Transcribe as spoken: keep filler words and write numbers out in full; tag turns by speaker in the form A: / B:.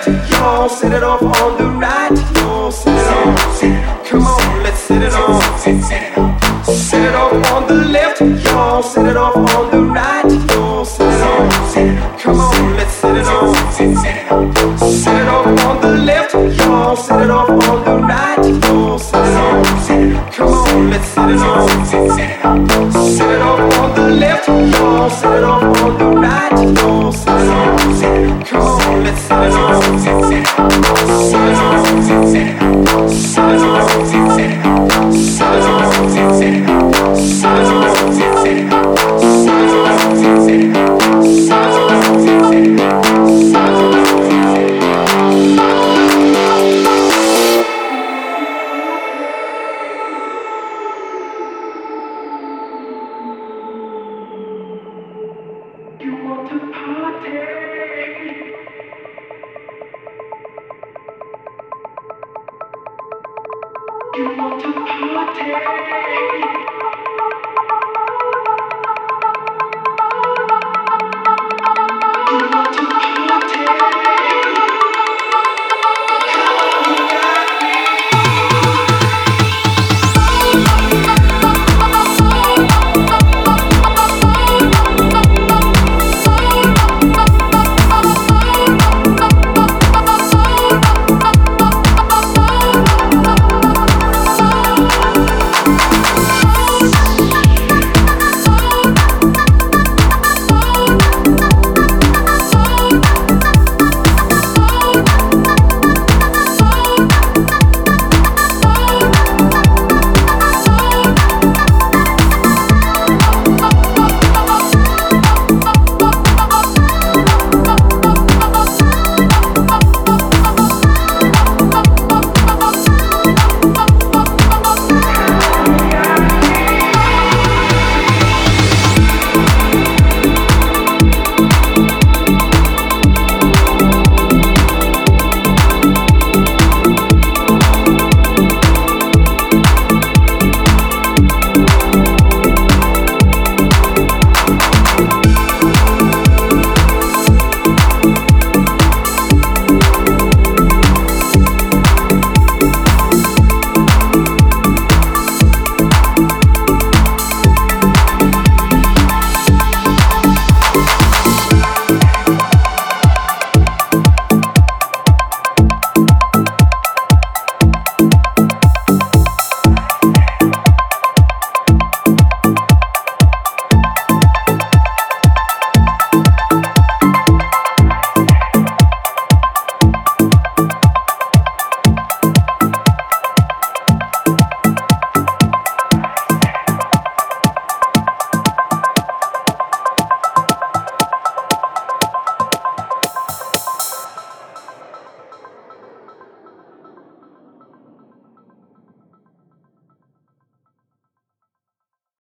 A: left, y'all set it off on the right, y'all set it off. Come on, let's set it off. Set it off on the left, y'all set it off on the right, y'all set it off. Come on, let's set it off. Set it off on the left, y'all set it off on the right, y'all set it off. Come on, let's set it off. Set it off on the left, y'all set it off on the right, y'all set it off. Come on, let's set it off. Set it off. Set it off. Set it off. Set it off. Set it off. Set it off. Set it off. Set it off. Set it off. Set it You want to party? You want to party? You want to party?